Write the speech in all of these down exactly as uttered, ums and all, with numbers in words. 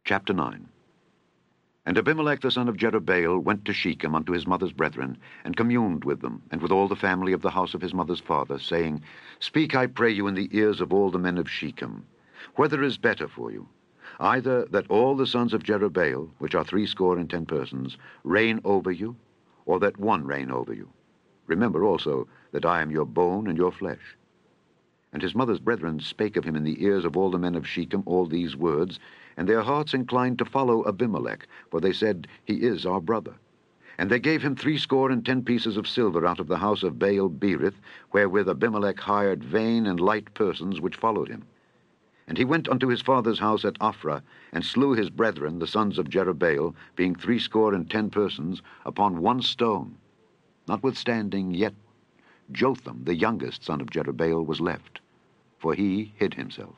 Chapter nine. And Abimelech the son of Jerubbaal went to Shechem unto his mother's brethren, and communed with them, and with all the family of the house of his mother's father, saying, Speak, I pray you, in the ears of all the men of Shechem, whether is better for you, either that all the sons of Jerubbaal, which are threescore and ten persons, reign over you, or that one reign over you. Remember also that I am your bone and your flesh. And his mother's brethren spake of him in the ears of all the men of Shechem all these words, and their hearts inclined to follow Abimelech, for they said, He is our brother. And they gave him threescore and ten pieces of silver out of the house of Baal Berith, wherewith Abimelech hired vain and light persons which followed him. And he went unto his father's house at Ophrah, and slew his brethren, the sons of Jerubbaal, being threescore and ten persons, upon one stone. Notwithstanding, yet Jotham, the youngest son of Jerubbaal, was left, for he hid himself.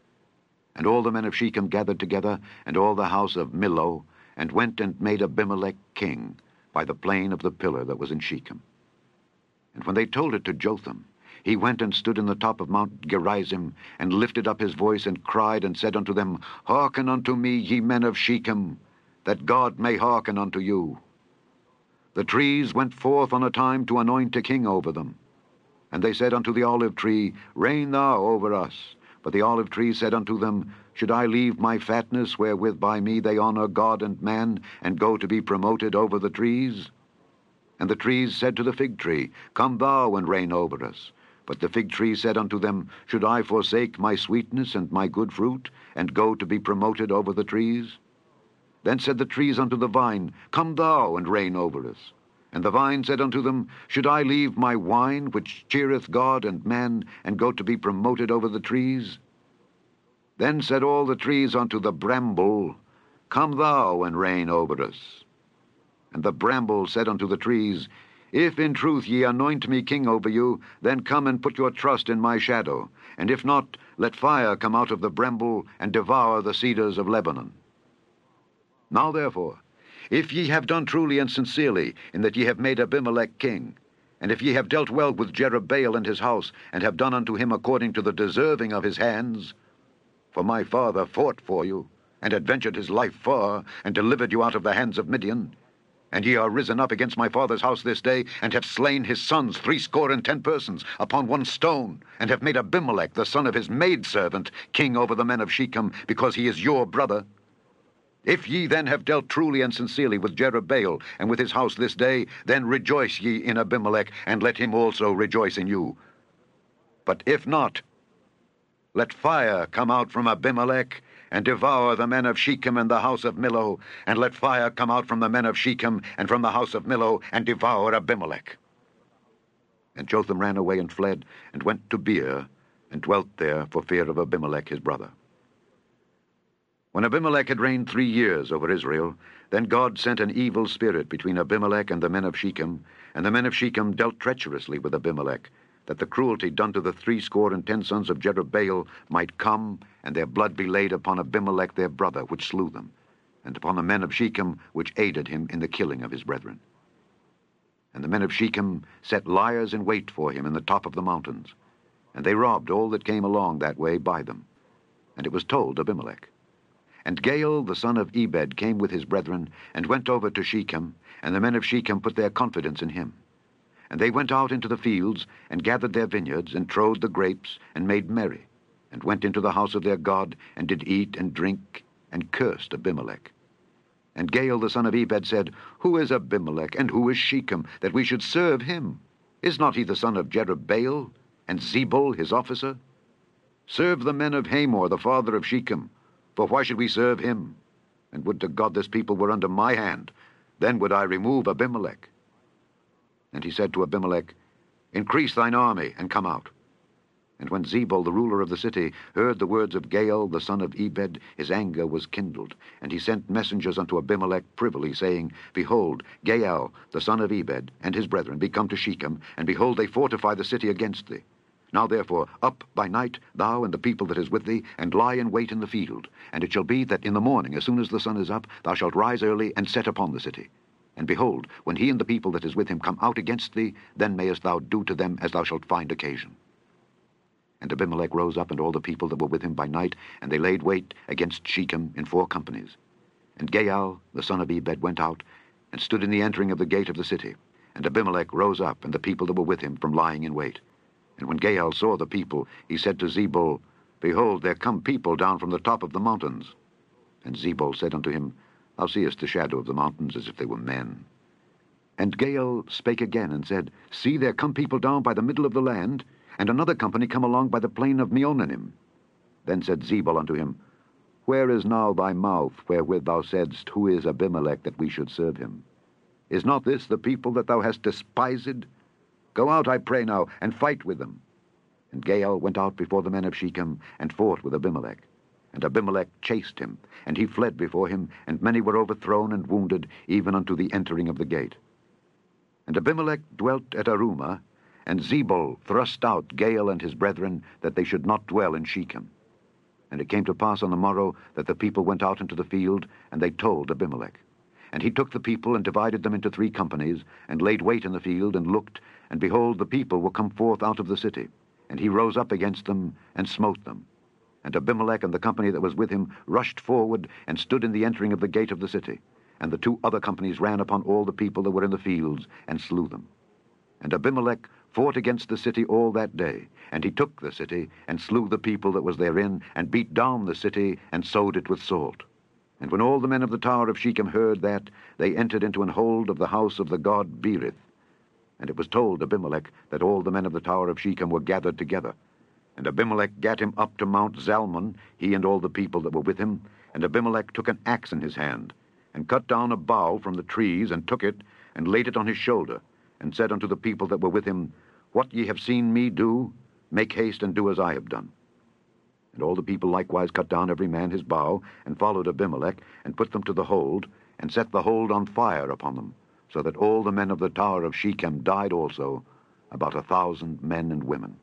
And all the men of Shechem gathered together, and all the house of Millo, and went and made Abimelech king, by the plain of the pillar that was in Shechem. And when they told it to Jotham, he went and stood in the top of Mount Gerizim, and lifted up his voice, and cried, and said unto them, Hearken unto me, ye men of Shechem, that God may hearken unto you. The trees went forth on a time to anoint a king over them. And they said unto the olive tree, Reign thou over us. But the olive tree said unto them, Should I leave my fatness, wherewith by me they honor God and man, and go to be promoted over the trees? And the trees said to the fig tree, Come thou and reign over us. But the fig tree said unto them, Should I forsake my sweetness and my good fruit, and go to be promoted over the trees? Then said the trees unto the vine, Come thou and reign over us. And the vine said unto them, Should I leave my wine, which cheereth God and man, and go to be promoted over the trees? Then said all the trees unto the bramble, Come thou and reign over us. And the bramble said unto the trees, If in truth ye anoint me king over you, then come and put your trust in my shadow. And if not, let fire come out of the bramble, and devour the cedars of Lebanon. Now therefore, if ye have done truly and sincerely, in that ye have made Abimelech king, and if ye have dealt well with Jerubbaal and his house, and have done unto him according to the deserving of his hands, for my father fought for you, and adventured his life far, and delivered you out of the hands of Midian, and ye are risen up against my father's house this day, and have slain his sons threescore and ten persons upon one stone, and have made Abimelech, the son of his maidservant, king over the men of Shechem, because he is your brother. If ye then have dealt truly and sincerely with Jerubbaal and with his house this day, then rejoice ye in Abimelech, and let him also rejoice in you. But if not, let fire come out from Abimelech, and devour the men of Shechem and the house of Millo, and let fire come out from the men of Shechem and from the house of Millo, and devour Abimelech. And Jotham ran away and fled, and went to Beer, and dwelt there for fear of Abimelech his brother. When Abimelech had reigned three years over Israel, then God sent an evil spirit between Abimelech and the men of Shechem, and the men of Shechem dealt treacherously with Abimelech, that the cruelty done to the threescore and ten sons of Jerubbaal might come, and their blood be laid upon Abimelech their brother, which slew them, and upon the men of Shechem, which aided him in the killing of his brethren. And the men of Shechem set liers in wait for him in the top of the mountains, and they robbed all that came along that way by them. And it was told Abimelech. And Gaal the son of Ebed came with his brethren, and went over to Shechem, and the men of Shechem put their confidence in him. And they went out into the fields, and gathered their vineyards, and trode the grapes, and made merry, and went into the house of their God, and did eat and drink, and cursed Abimelech. And Gaal the son of Ebed said, Who is Abimelech, and who is Shechem, that we should serve him? Is not he the son of Jerubbaal, and Zebul his officer? Serve the men of Hamor, the father of Shechem, for why should we serve him? And would to God this people were under my hand, then would I remove Abimelech. And he said to Abimelech, Increase thine army, and come out. And when Zebul, the ruler of the city, heard the words of Gaal, the son of Ebed, his anger was kindled. And he sent messengers unto Abimelech privily, saying, Behold, Gaal, the son of Ebed, and his brethren, be come to Shechem, and behold, they fortify the city against thee. Now therefore, up by night, thou and the people that is with thee, and lie in wait in the field. And it shall be that in the morning, as soon as the sun is up, thou shalt rise early, and set upon the city. And behold, when he and the people that is with him come out against thee, then mayest thou do to them as thou shalt find occasion. And Abimelech rose up, and all the people that were with him by night, and they laid wait against Shechem in four companies. And Gaal, the son of Ebed, went out, and stood in the entering of the gate of the city. And Abimelech rose up, and the people that were with him, from lying in wait. And when Gaal saw the people, he said to Zebul, Behold, there come people down from the top of the mountains. And Zebul said unto him, Thou seest the shadow of the mountains as if they were men. And Gaal spake again, and said, See, there come people down by the middle of the land, and another company come along by the plain of Meonanim. Then said Zebul unto him, Where is now thy mouth, wherewith thou saidst, Who is Abimelech, that we should serve him? Is not this the people that thou hast despised? Go out, I pray now, and fight with them. And Gaal went out before the men of Shechem, and fought with Abimelech. And Abimelech chased him, and he fled before him, and many were overthrown and wounded, even unto the entering of the gate. And Abimelech dwelt at Arumah, and Zebul thrust out Gaal and his brethren, that they should not dwell in Shechem. And it came to pass on the morrow that the people went out into the field, and they told Abimelech. And he took the people, and divided them into three companies, and laid wait in the field, and looked, and behold, the people were come forth out of the city. And he rose up against them, and smote them. And Abimelech and the company that was with him rushed forward, and stood in the entering of the gate of the city. And the two other companies ran upon all the people that were in the fields, and slew them. And Abimelech fought against the city all that day, and he took the city, and slew the people that was therein, and beat down the city, and sowed it with salt. And when all the men of the tower of Shechem heard that, they entered into an hold of the house of the god Berith. And it was told Abimelech that all the men of the tower of Shechem were gathered together. And Abimelech gat him up to Mount Zalmon, he and all the people that were with him. And Abimelech took an axe in his hand, and cut down a bough from the trees, and took it, and laid it on his shoulder, and said unto the people that were with him, What ye have seen me do, make haste and do as I have done. And all the people likewise cut down every man his bough, and followed Abimelech, and put them to the hold, and set the hold on fire upon them, so that all the men of the tower of Shechem died also, about a thousand men and women.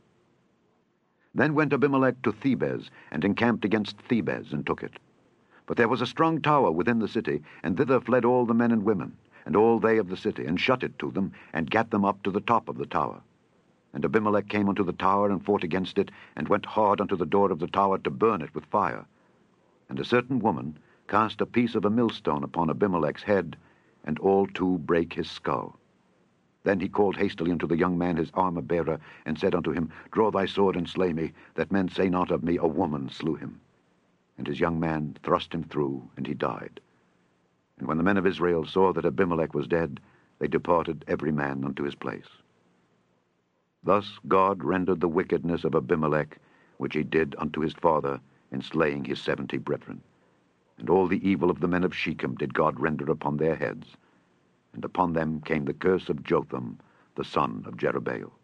Then went Abimelech to Thebez, and encamped against Thebez, and took it. But there was a strong tower within the city, and thither fled all the men and women, and all they of the city, and shut it to them, and gat them up to the top of the tower. And Abimelech came unto the tower, and fought against it, and went hard unto the door of the tower to burn it with fire. And a certain woman cast a piece of a millstone upon Abimelech's head, and all two brake his skull. Then he called hastily unto the young man his armor-bearer, and said unto him, Draw thy sword, and slay me, that men say not of me, A woman slew him. And his young man thrust him through, and he died. And when the men of Israel saw that Abimelech was dead, they departed every man unto his place. Thus God rendered the wickedness of Abimelech, which he did unto his father, in slaying his seventy brethren. And all the evil of the men of Shechem did God render upon their heads. And upon them came the curse of Jotham, the son of Jerubbaal.